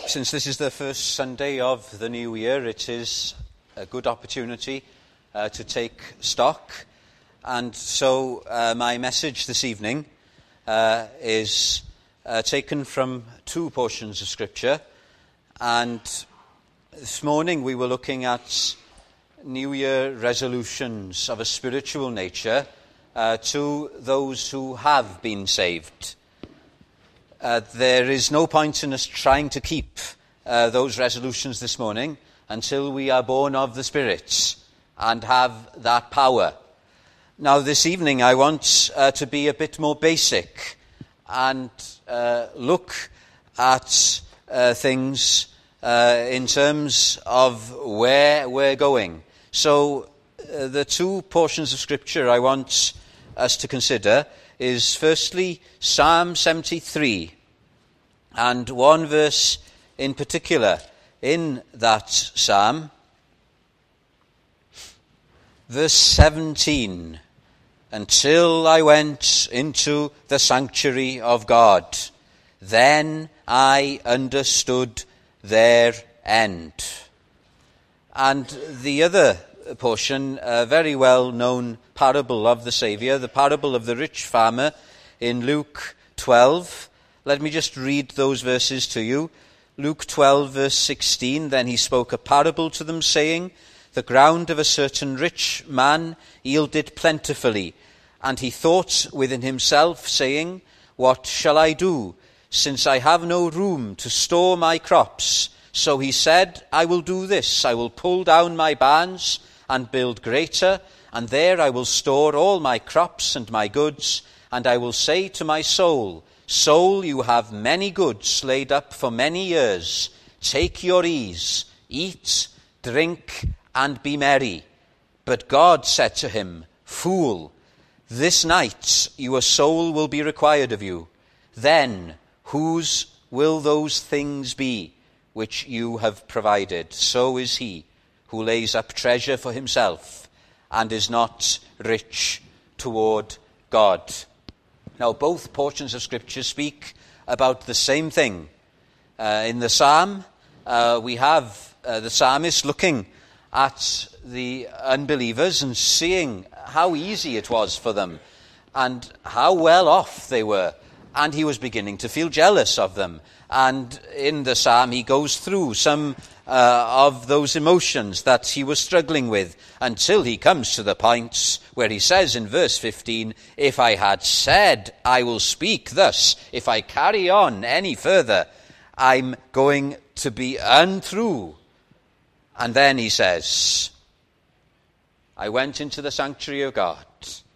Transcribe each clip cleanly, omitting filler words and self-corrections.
Since this is the first Sunday of the new year, it is a good opportunity to take stock. And so my message this evening is taken from two portions of Scripture. And this morning we were looking at New Year resolutions of a spiritual nature to those who have been saved. There is no point in us trying to keep those resolutions this morning until we are born of the Spirit and have that power. Now, this evening I want to be a bit more basic and look at things in terms of where we're going. So the two portions of Scripture I want us to consider is firstly Psalm 73, and one verse in particular in that psalm, verse 17, until I went into the sanctuary of God, then I understood their end. And the other portion, a very well-known parable of the Saviour, the parable of the rich farmer in Luke 12. Let me just read those verses to you. Luke 12, verse 16, then he spoke a parable to them, saying, the ground of a certain rich man yielded plentifully, and he thought within himself, saying, what shall I do, since I have no room to store my crops? So he said, I will do this, I will pull down my barns and build greater, and there I will store all my crops and my goods, and I will say to my soul, soul, you have many goods laid up for many years. Take your ease, eat, drink, and be merry. But God said to him, fool, this night your soul will be required of you. Then whose will those things be which you have provided? So is he who lays up treasure for himself and is not rich toward God. Now, both portions of Scripture speak about the same thing. In the psalm, we have the psalmist looking at the unbelievers and seeing how easy it was for them and how well off they were. And he was beginning to feel jealous of them. And in the psalm, he goes through some of those emotions that he was struggling with until he comes to the point where he says in verse 15, if I had said I will speak thus, if I carry on any further, I'm going to be untrue. And then he says, I went into the sanctuary of God,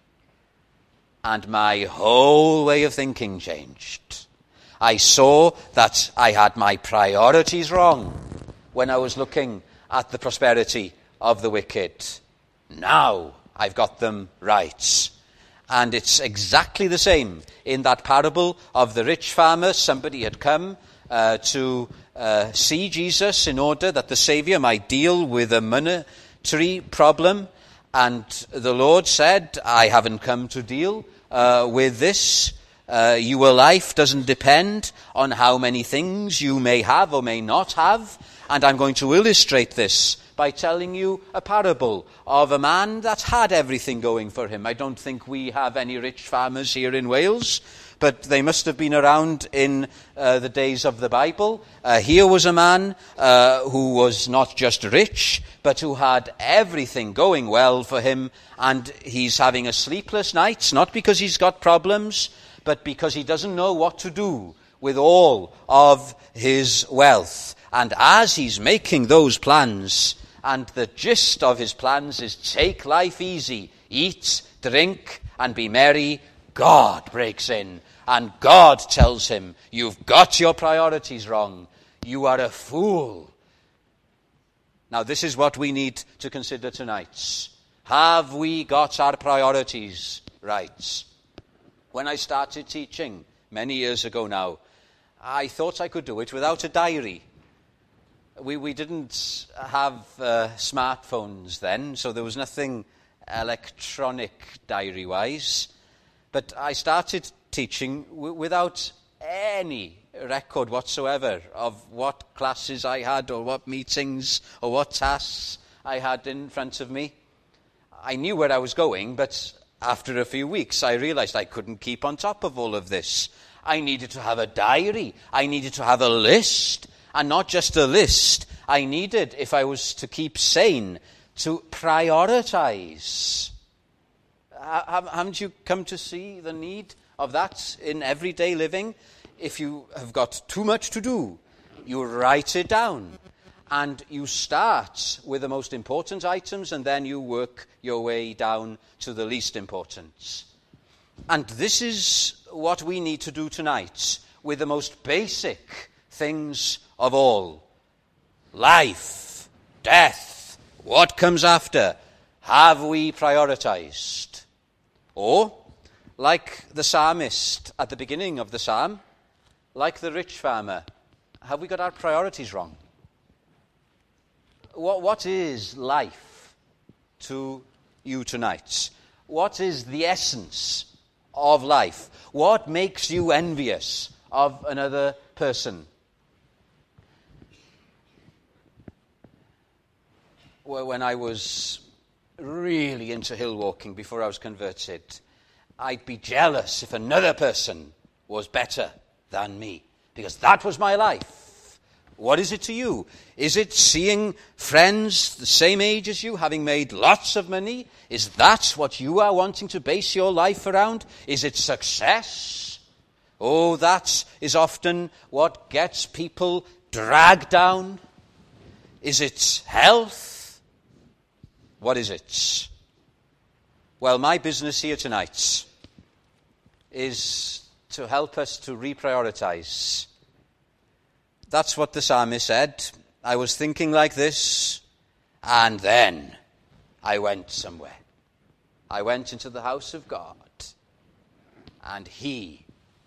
and my whole way of thinking changed. I saw that I had my priorities wrong when I was looking at the prosperity of the wicked. Now I've got them right. And it's exactly the same in that parable of the rich farmer. Somebody had come to see Jesus in order that the Saviour might deal with a monetary problem. And the Lord said, I haven't come to deal with this. Your life doesn't depend on how many things you may have or may not have. And I'm going to illustrate this by telling you a parable of a man that had everything going for him. I don't think we have any rich farmers here in Wales, but they must have been around in the days of the Bible. Here was a man who was not just rich, but who had everything going well for him, and he's having a sleepless night, not because he's got problems, but because he doesn't know what to do with all of his wealth. And as he's making those plans, and the gist of his plans is take life easy, eat, drink, and be merry, God breaks in. And God tells him, you've got your priorities wrong. You are a fool. Now, this is what we need to consider tonight. Have we got our priorities right? When I started teaching many years ago now, I thought I could do it without a diary. We didn't have smartphones then, so there was nothing electronic diary-wise. But I started teaching without any record whatsoever of what classes I had or what meetings or what tasks I had in front of me. I knew where I was going, but after a few weeks I realized I couldn't keep on top of all of this. I needed to have a diary. I needed to have a list. And not just a list. I needed, if I was to keep sane, to prioritize. Haven't you come to see the need of that in everyday living? If you have got too much to do, you write it down. And you start with the most important items, and then you work your way down to the least important. And this is what we need to do tonight with the most basic things of all. Life, death, what comes after? Have we prioritized? Or, like the psalmist at the beginning of the psalm, like the rich farmer, have we got our priorities wrong? What is life to you tonight? What is the essence of life? What makes you envious of another person? Well, when I was really into hill walking before I was converted, I'd be jealous if another person was better than me, because that was my life. What is it to you? Is it seeing friends the same age as you, having made lots of money? Is that what you are wanting to base your life around? Is it success? Oh, that is often what gets people dragged down. Is it health? What is it? Well, my business here tonight is to help us to reprioritize. That's what the psalmist said. I was thinking like this, and then I went somewhere. I went into the house of God, and he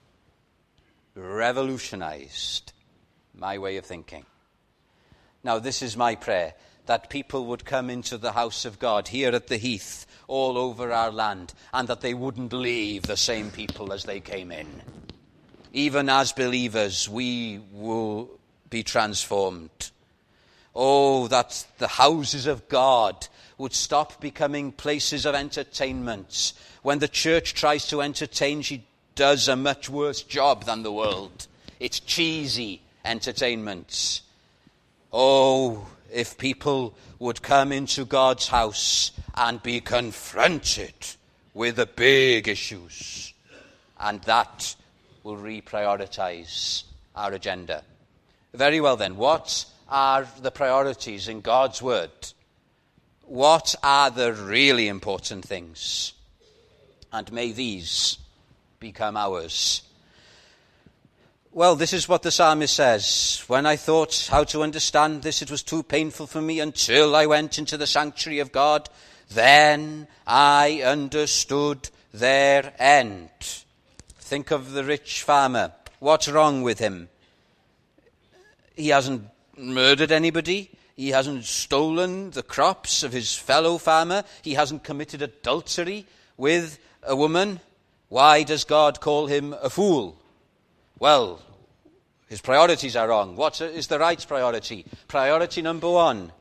revolutionized my way of thinking. Now, this is my prayer, that people would come into the house of God here at the Heath, all over our land, and that they wouldn't leave the same people as they came in. Even as believers, we will be transformed. Oh, that the houses of God would stop becoming places of entertainment. When the church tries to entertain, she does a much worse job than the world. It's cheesy entertainment. Oh, if people would come into God's house and be confronted with the big issues, and that will reprioritize our agenda. Very well then, what are the priorities in God's word? What are the really important things? And may these become ours. Well, this is what the psalmist says. When I thought how to understand this, it was too painful for me until I went into the sanctuary of God. Then I understood their end. Think of the rich farmer. What's wrong with him? He hasn't murdered anybody. He hasn't stolen the crops of his fellow farmer. He hasn't committed adultery with a woman. Why does God call him a fool? Well, his priorities are wrong. What is the right priority? Priority number one.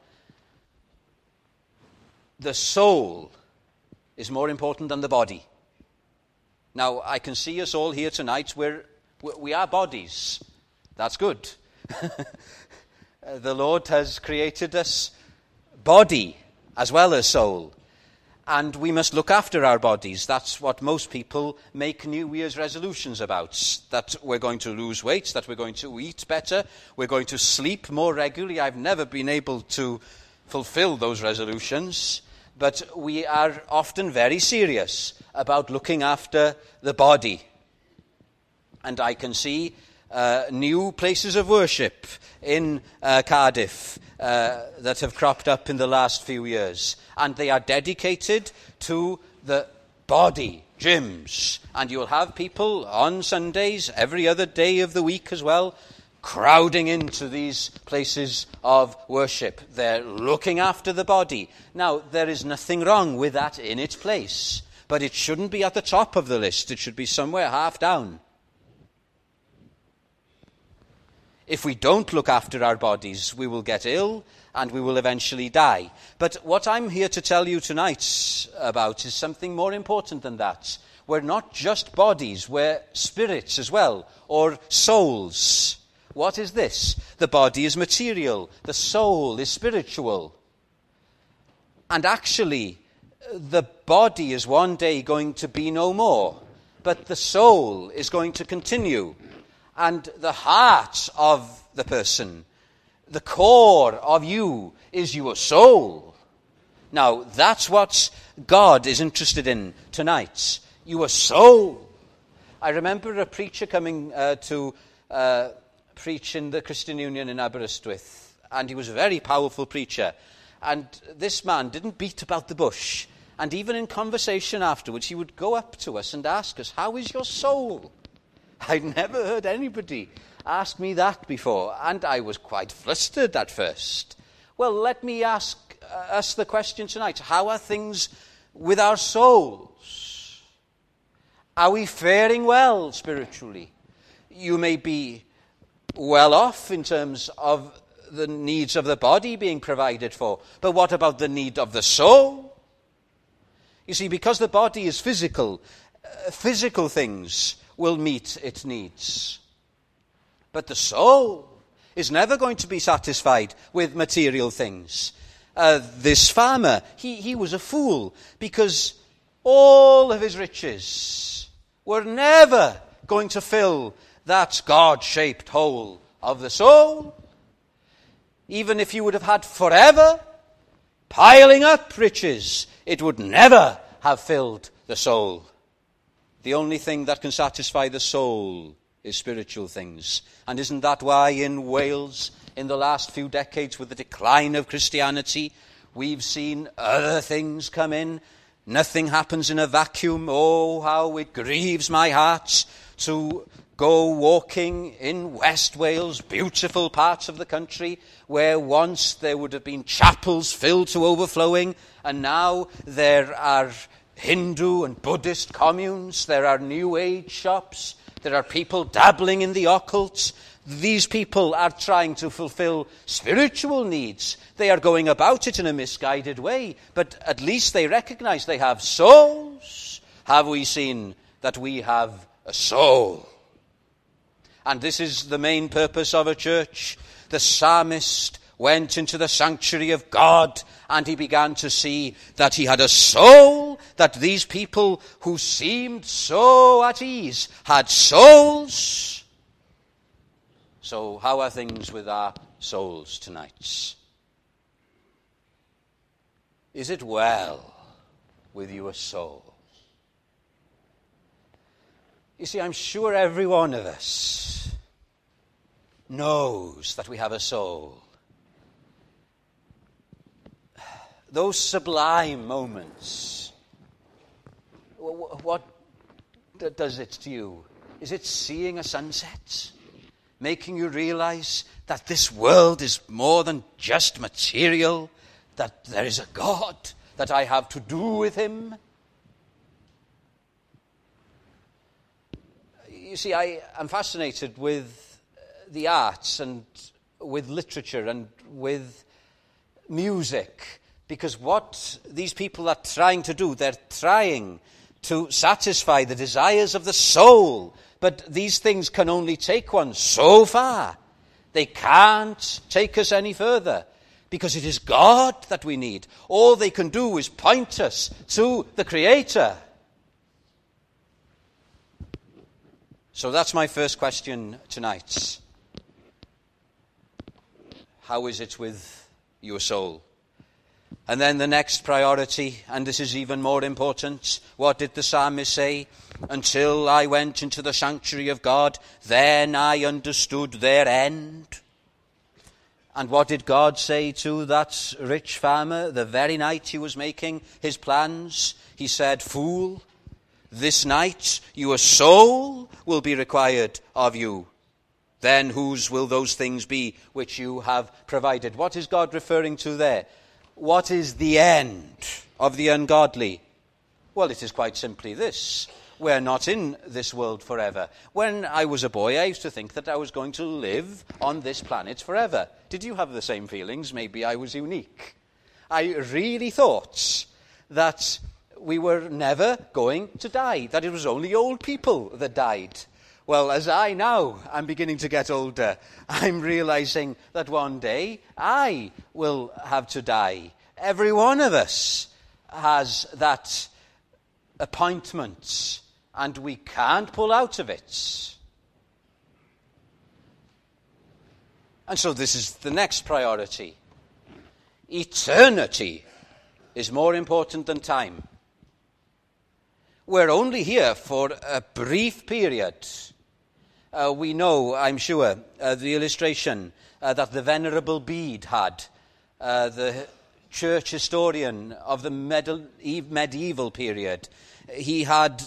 The soul is more important than the body. Now, I can see us all here tonight. We are bodies. That's good. The Lord has created us body as well as soul. And we must look after our bodies. That's what most people make New Year's resolutions about. That we're going to lose weight, that we're going to eat better, we're going to sleep more regularly. I've never been able to fulfill those resolutions. But we are often very serious about looking after the body. And I can see new places of worship in Cardiff that have cropped up in the last few years. And they are dedicated to the body, gyms. And you'll have people on Sundays, every other day of the week as well, crowding into these places of worship. They're looking after the body. Now, there is nothing wrong with that in its place. But it shouldn't be at the top of the list. It should be somewhere half down. If we don't look after our bodies, we will get ill and we will eventually die. But what I'm here to tell you tonight about is something more important than that. We're not just bodies, we're spirits as well, or souls. What is this? The body is material, the soul is spiritual. And actually, the body is one day going to be no more, but the soul is going to continue. And the heart of the person, the core of you, is your soul. Now, that's what God is interested in tonight. Your soul. I remember a preacher coming to preach in the Christian Union in Aberystwyth, and he was a very powerful preacher. And this man didn't beat about the bush. And even in conversation afterwards, he would go up to us and ask us, "How is your soul?" I'd never heard anybody ask me that before, and I was quite flustered at first. Well, let me ask us the question tonight. How are things with our souls? Are we faring well spiritually? You may be well off in terms of the needs of the body being provided for, but what about the need of the soul? You see, because the body is physical, physical things will meet its needs. But the soul is never going to be satisfied with material things. This farmer, he was a fool, because all of his riches were never going to fill that God-shaped hole of the soul. Even if you would have had forever piling up riches, it would never have filled the soul. The only thing that can satisfy the soul is spiritual things. And isn't that why in Wales, in the last few decades, with the decline of Christianity, we've seen other things come in? Nothing happens in a vacuum. Oh, how it grieves my heart to go walking in West Wales, beautiful parts of the country, where once there would have been chapels filled to overflowing, and now there are Hindu and Buddhist communes, there are New Age shops, there are people dabbling in the occult. These people are trying to fulfill spiritual needs. They are going about it in a misguided way, but at least they recognize they have souls. Have we seen that we have a soul? And this is the main purpose of a church. The psalmist went into the sanctuary of God, and he began to see that he had a soul, that these people who seemed so at ease had souls. So how are things with our souls tonight? Is it well with your soul? You see, I'm sure every one of us knows that we have a soul. Those sublime moments, what does it to you? Is it seeing a sunset? Making you realize that this world is more than just material, that there is a God, that I have to do with him? You see, I am fascinated with the arts and with literature and with music, because what these people are trying to do, they're trying to satisfy the desires of the soul. But these things can only take one so far. They can't take us any further, because it is God that we need. All they can do is point us to the Creator. So that's my first question tonight. How is it with your soul? And then the next priority, and this is even more important, what did the psalmist say? Until I went into the sanctuary of God, then I understood their end. And what did God say to that rich farmer the very night he was making his plans? He said, "Fool, this night your soul will be required of you. Then whose will those things be which you have provided?" What is God referring to there? What is the end of the ungodly? Well, it is quite simply this. we're not in this world forever. When I was a boy, I used to think that I was going to live on this planet forever. Did you have the same feelings? Maybe I was unique. I really thought that we were never going to die, that it was only old people that died. Well, as I'm beginning to get older, I'm realizing that one day I will have to die. Every one of us has that appointment, and we can't pull out of it. And so this is the next priority. Eternity is more important than time. We're only here for a brief period. We know, I'm sure, the illustration that the Venerable Bede had, the church historian of the medieval period. He had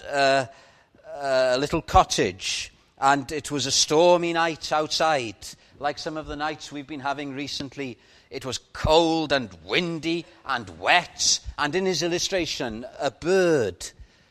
a little cottage, and it was a stormy night outside, like some of the nights we've been having recently. It was cold and windy and wet, and in his illustration, a bird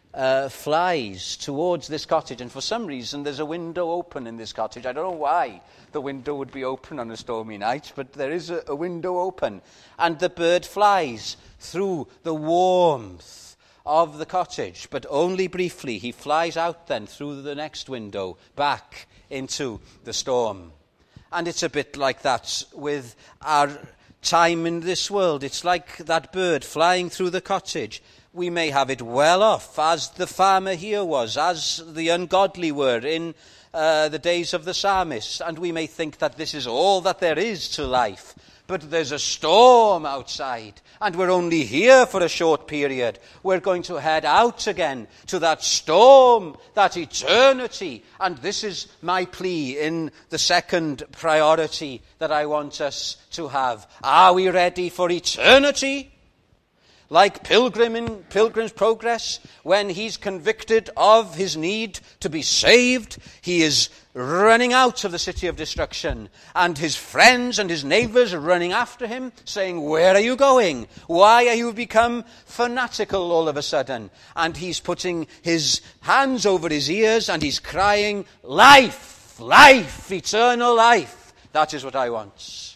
flies towards this cottage, and for some reason there's a window open in this cottage. I don't know why the window would be open on a stormy night, but there is a window open, and the bird flies through the warmth of the cottage, but only briefly. He flies out then through the next window back into the storm. And it's a bit like that with our time in this world. It's like that bird flying through the cottage. We may have it well off, as the farmer here was, as the ungodly were in the days of the psalmist, and we may think that this is all that there is to life. But there's a storm outside, and we're only here for a short period. We're going to head out again to that storm, that eternity. And this is my plea in the second priority that I want us to have. Are we ready for eternity? Like Pilgrim in Pilgrim's Progress, when he's convicted of his need to be saved, he is running out of the city of destruction, and his friends and his neighbors are running after him, saying, "Where are you going? Why are you become fanatical all of a sudden?" And he's putting his hands over his ears, and he's crying, "Life, life, eternal life. That is what I want."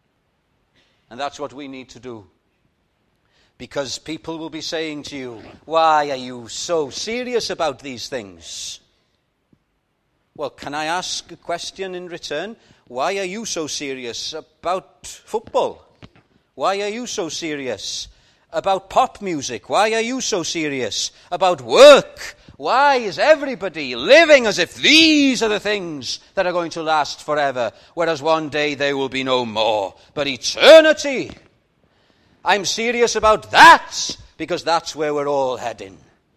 And that's what we need to do. Because people will be saying to you, "Why are you so serious about these things?" Well, can I ask a question in return? Why are you so serious about football? Why are you so serious about pop music? Why are you so serious about work? Why is everybody living as if these are the things that are going to last forever, whereas one day they will be no more? But eternity, I'm serious about that, because that's where we're all heading.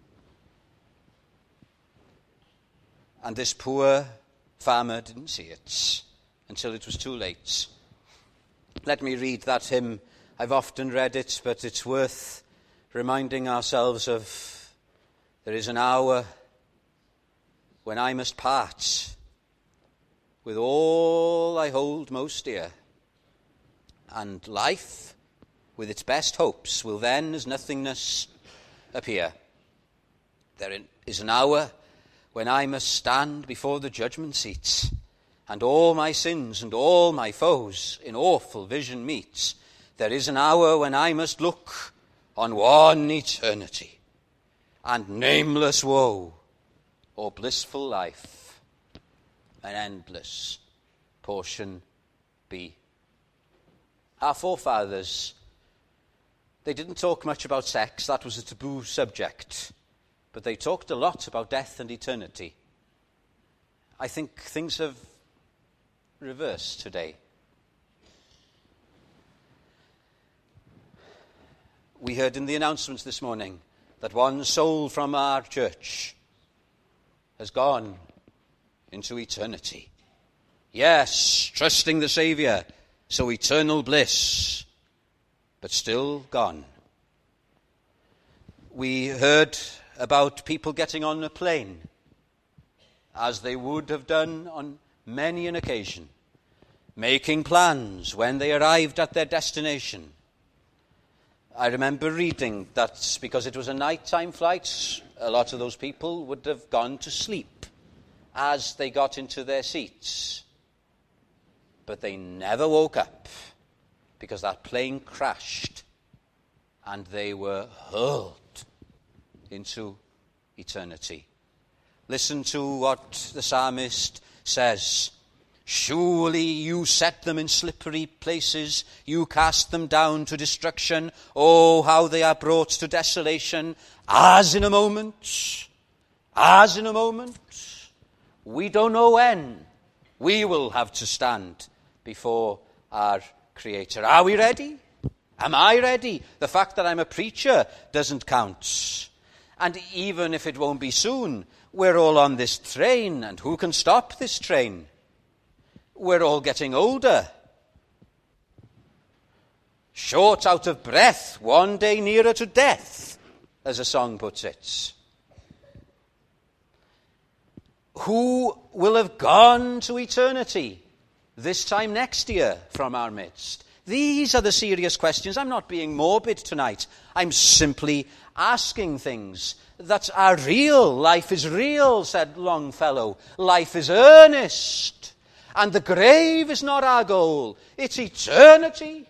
And this poor farmer didn't see it until it was too late. Let me read that hymn. I've often read it, but it's worth reminding ourselves of. There is an hour when I must part with all I hold most dear, and life, with its best hopes, will then as nothingness appear. There is an hour when I must stand before the judgment seat, and all my sins and all my foes in awful vision meet. There is an hour when I must look on one eternity, and nameless woe or blissful life, an endless portion be. Our forefathers, they didn't talk much about sex. That was a taboo subject. But they talked a lot about death and eternity. I think things have reversed today. We heard in the announcements this morning that one soul from our church has gone into eternity. Yes, trusting the Saviour, so eternal bliss, but still gone. We heard about people getting on a plane, as they would have done on many an occasion, making plans when they arrived at their destination. I remember reading that because it was a nighttime flight, a lot of those people would have gone to sleep as they got into their seats. But they never woke up because that plane crashed and they were hurled into eternity. Listen to what the psalmist says. Surely you set them in slippery places. You cast them down to destruction. Oh, how they are brought to desolation. As in a moment. As in a moment. We don't know when we will have to stand before our Creator. Are we ready? Am I ready? The fact that I'm a preacher doesn't count. And even if it won't be soon, we're all on this train, and who can stop this train? We're all getting older. Short out of breath, one day nearer to death, as a song puts it. Who will have gone to eternity this time next year from our midst? These are the serious questions. I'm not being morbid tonight. I'm simply asking things that are real. Life is real, said Longfellow. Life is earnest. And the grave is not our goal. It's eternity.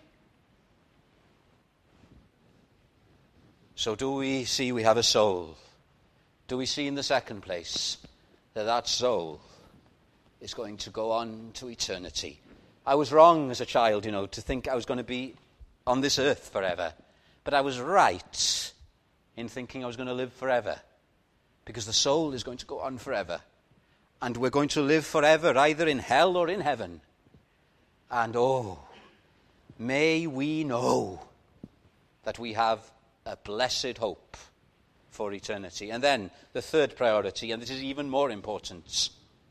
So do we see we have a soul? Do we see in the second place that soul is going to go on to eternity? I was wrong as a child, to think I was going to be on this earth forever. But I was right in thinking I was going to live forever. Because the soul is going to go on forever. And we're going to live forever, either in hell or in heaven. And may we know that we have a blessed hope for eternity. And then the third priority, and this is even more important.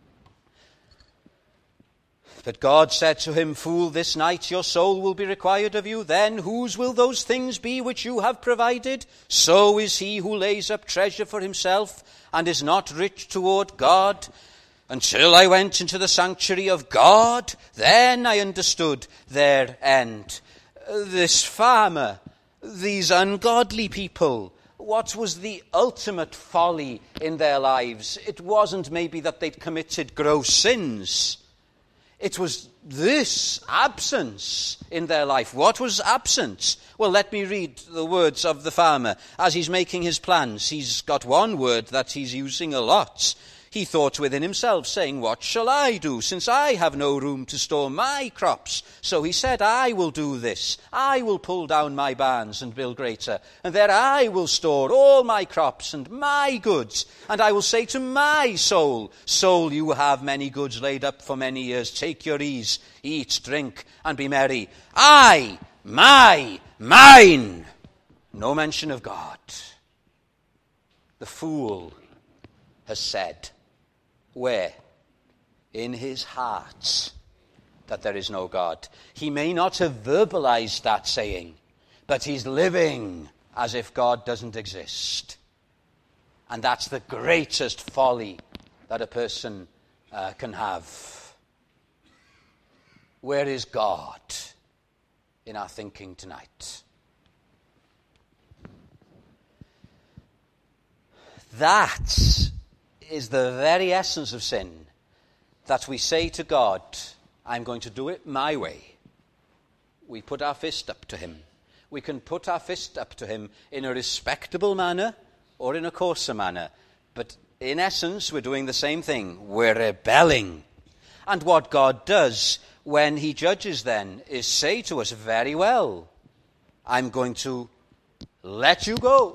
But God said to him, Fool, this night your soul will be required of you. Then whose will those things be which you have provided? So is he who lays up treasure for himself and is not rich toward God. Until I went into the sanctuary of God, then I understood their end. This farmer, these ungodly people, what was the ultimate folly in their lives? It wasn't maybe that they'd committed gross sins. It was this absence in their life. What was absent? Well, let me read the words of the farmer. As he's making his plans, he's got one word that he's using a lot. He thought within himself, saying, What shall I do, since I have no room to store my crops? So he said, I will do this. I will pull down my barns and build greater, and there I will store all my crops and my goods. And I will say to my soul, Soul, you have many goods laid up for many years. Take your ease, eat, drink, and be merry. I, my, mine. No mention of God. The fool has said, where? In his heart, that there is no God. He may not have verbalized that saying, but he's living as if God doesn't exist. And that's the greatest folly that a person can have. Where is God in our thinking tonight? That is the very essence of sin, that we say to God, I'm going to do it my way. We put our fist up to him. We can put our fist up to him in a respectable manner or in a coarser manner. But in essence, we're doing the same thing. We're rebelling. And what God does when he judges then is say to us, very well, I'm going to let you go.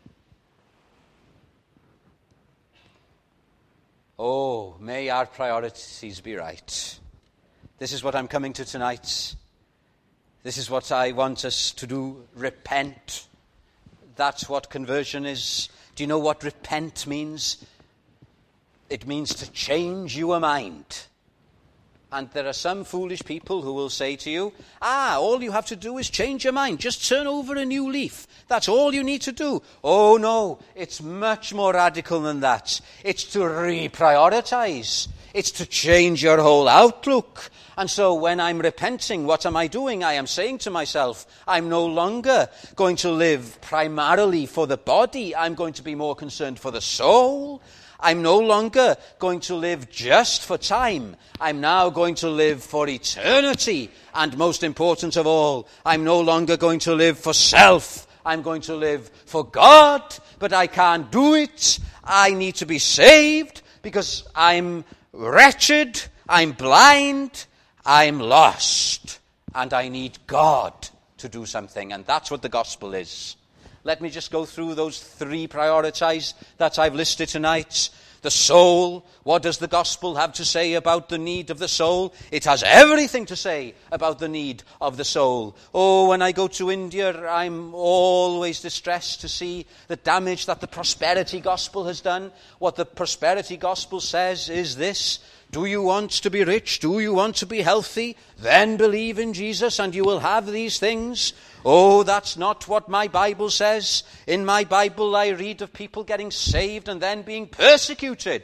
Oh, may our priorities be right. This is what I'm coming to tonight. This is what I want us to do. Repent. That's what conversion is. Do you know what repent means? It means to change your mind And there are some foolish people who will say to you, all you have to do is change your mind. Just turn over a new leaf. That's all you need to do. Oh no, it's much more radical than that. It's to reprioritize. It's to change your whole outlook. And so when I'm repenting, what am I doing? I am saying to myself, I'm no longer going to live primarily for the body. I'm going to be more concerned for the soul. I'm no longer going to live just for time. I'm now going to live for eternity. And most important of all, I'm no longer going to live for self. I'm going to live for God. But I can't do it. I need to be saved because I'm wretched, I'm blind, I'm lost. And I need God to do something. And that's what the gospel is. Let me just go through those 3 priorities that I've listed tonight. The soul. What does the gospel have to say about the need of the soul? It has everything to say about the need of the soul. Oh, when I go to India, I'm always distressed to see the damage that the prosperity gospel has done. What the prosperity gospel says is this: do you want to be rich? Do you want to be healthy? Then believe in Jesus and you will have these things. Oh, that's not what my Bible says. In my Bible, I read of people getting saved and then being persecuted.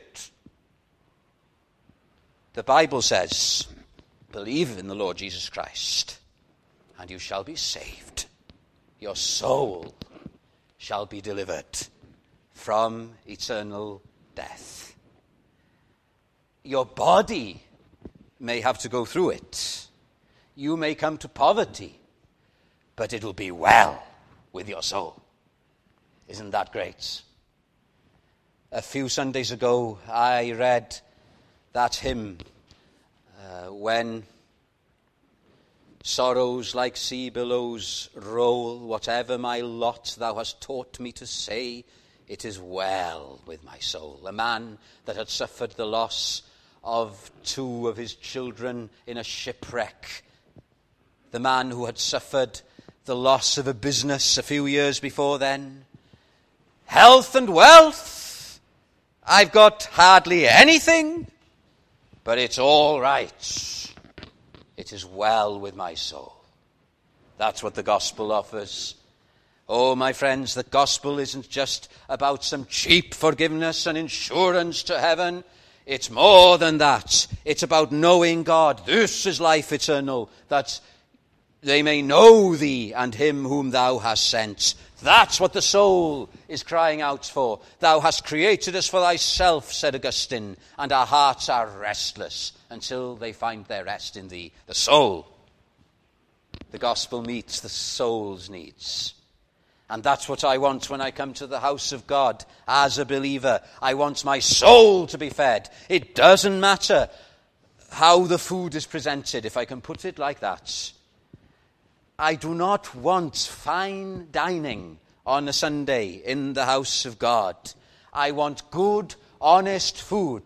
The Bible says, believe in the Lord Jesus Christ and you shall be saved. Your soul shall be delivered from eternal death. Your body may have to go through it. You may come to poverty, but it'll be well with your soul. Isn't that great? A few Sundays ago, I read that hymn, when sorrows like sea billows roll, whatever my lot thou hast taught me to say, it is well with my soul. A man that had suffered the loss of 2 of his children in a shipwreck. The man who had suffered the loss of a business a few years before then. Health and wealth. I've got hardly anything, but it's all right. It is well with my soul. That's what the gospel offers. Oh, my friends, the gospel isn't just about some cheap forgiveness and insurance to heaven. It's more than that. It's about knowing God. This is life eternal, that they may know thee and him whom thou hast sent. That's what the soul is crying out for. Thou hast created us for thyself, said Augustine, and our hearts are restless until they find their rest in thee. The soul. The gospel meets the soul's needs. And that's what I want when I come to the house of God as a believer. I want my soul to be fed. It doesn't matter how the food is presented, if I can put it like that. I do not want fine dining on a Sunday in the house of God. I want good, honest food.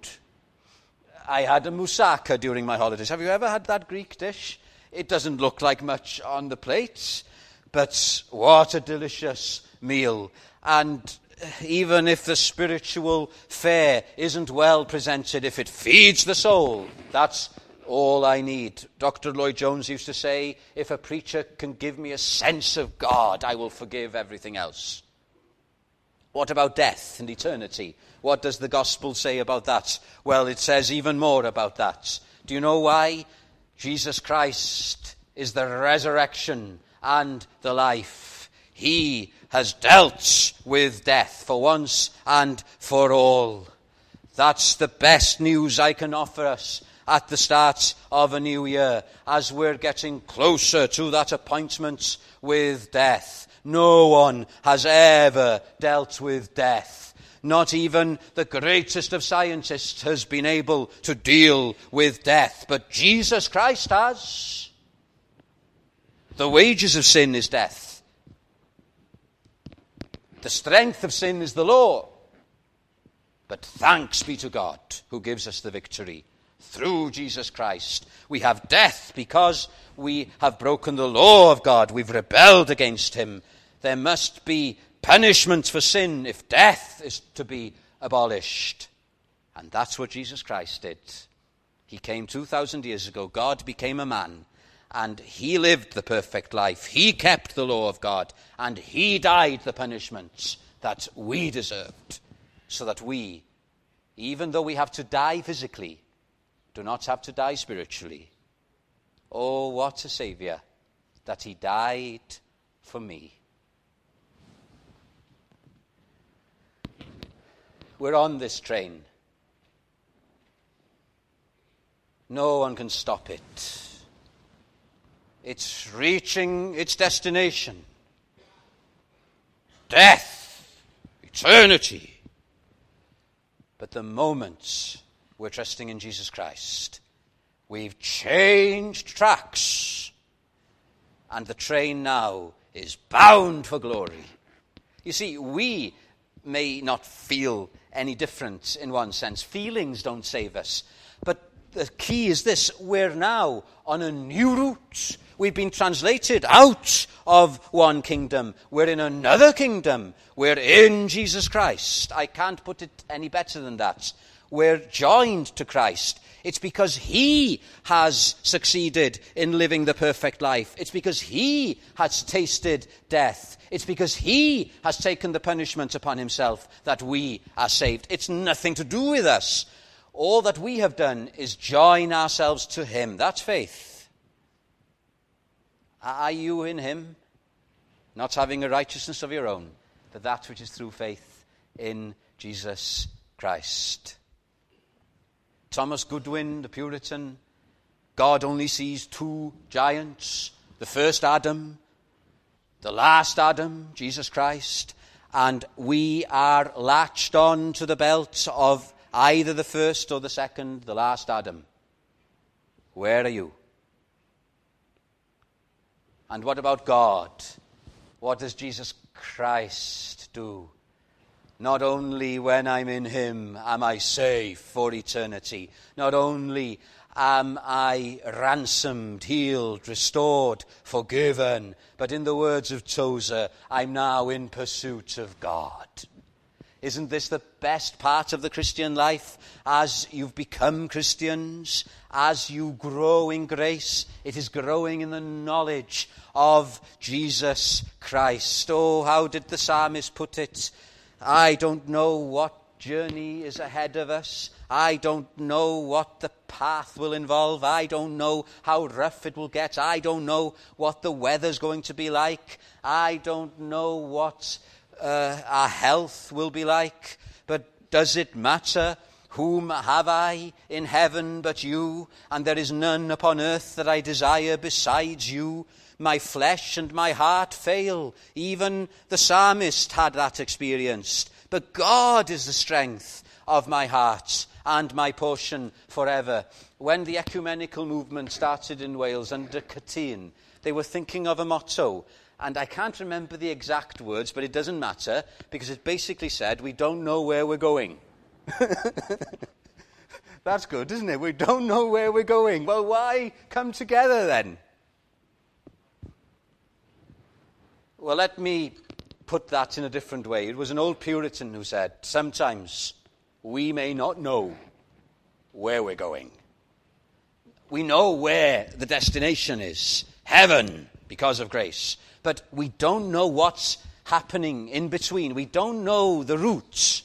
I had a moussaka during my holidays. Have you ever had that Greek dish? It doesn't look like much on the plate, but what a delicious meal. And even if the spiritual fare isn't well presented, if it feeds the soul, that's all I need. Dr. Lloyd-Jones used to say, if a preacher can give me a sense of God, I will forgive everything else. What about death and eternity? What does the gospel say about that? Well, it says even more about that. Do you know why? Jesus Christ is the resurrection and the life. He has dealt with death for once and for all. That's the best news I can offer us at the start of a new year, as we're getting closer to that appointment with death. No one has ever dealt with death. Not even the greatest of scientists has been able to deal with death, but Jesus Christ has. The wages of sin is death. The strength of sin is the law. But thanks be to God who gives us the victory. Through Jesus Christ, we have death because we have broken the law of God. We've rebelled against him. There must be punishment for sin if death is to be abolished. And that's what Jesus Christ did. He came 2,000 years ago. God became a man, and he lived the perfect life. He kept the law of God, and he died the punishment that we deserved, so that we, even though we have to die physically, do not have to die spiritually. Oh, what a Saviour, that he died for me. We're on this train. No one can stop it. It's reaching its destination. Death, eternity. But the moment we're trusting in Jesus Christ, we've changed tracks. And the train now is bound for glory. You see, we may not feel any different in one sense. Feelings don't save us. But the key is this: we're now on a new route. We've been translated out of one kingdom. We're in another kingdom. We're in Jesus Christ. I can't put it any better than that. We're joined to Christ. It's because he has succeeded in living the perfect life. It's because he has tasted death. It's because he has taken the punishment upon himself that we are saved. It's nothing to do with us. All that we have done is join ourselves to him. That's faith. Are you in him? Not having a righteousness of your own, but that which is through faith in Jesus Christ. Thomas Goodwin, the Puritan, God only sees two giants: the first Adam, the last Adam, Jesus Christ, and we are latched on to the belt of either the first or the second, the last Adam. Where are you? And what about God? What does Jesus Christ do? Not only when I'm in him am I safe for eternity. Not only am I ransomed, healed, restored, forgiven, but in the words of Tozer, I'm now in pursuit of God. Isn't this the best part of the Christian life? As you've become Christians, as you grow in grace, it is growing in the knowledge of Jesus Christ. Oh, how did the psalmist put it? I don't know what journey is ahead of us. I don't know what the path will involve. I don't know how rough it will get. I don't know what the weather's going to be like. I don't know what our health will be like. But does it matter? Whom have I in heaven but you? And there is none upon earth that I desire besides you. My flesh and my heart fail. Even the psalmist had that experience. But God is the strength of my heart and my portion forever. When the ecumenical movement started in Wales under Catene, they were thinking of a motto. And I can't remember the exact words, but it doesn't matter, because it basically said, we don't know where we're going. That's good, isn't it? We don't know where we're going. Well, why come together then? Well, let me put that in a different way. It was an old Puritan who said, sometimes we may not know where we're going. We know where the destination is, heaven, because of grace. But we don't know what's happening in between. We don't know the route.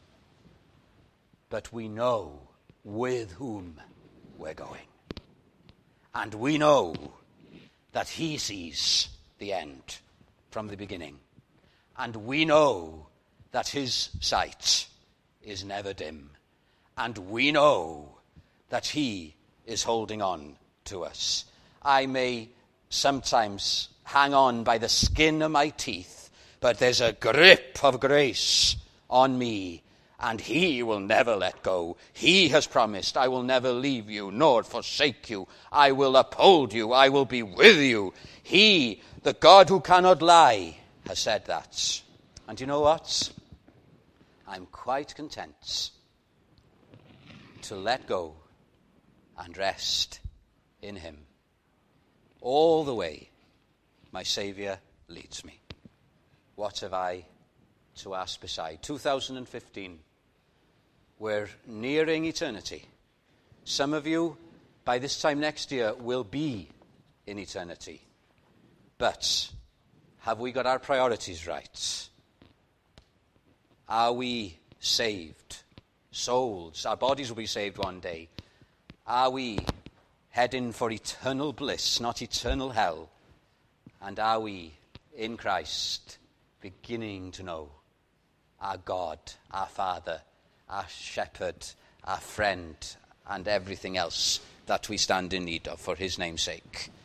But we know with whom we're going. And we know that he sees the end from the beginning. And we know that his sight is never dim. And we know that he is holding on to us. I may sometimes hang on by the skin of my teeth, but there's a grip of grace on me, and he will never let go. He has promised, I will never leave you nor forsake you. I will uphold you. I will be with you. He, the God who cannot lie, has said that. And you know what? I'm quite content to let go and rest in him. All the way my Saviour leads me. What have I to ask beside? 2015. We're nearing eternity. Some of you by this time next year, will be in eternity. But have we got our priorities right? Are we saved? Souls, our bodies will be saved one day. Are we heading for eternal bliss, not eternal hell? And are we, in Christ, beginning to know our God, our Father, our Shepherd, our friend, and everything else that we stand in need of for his name's sake?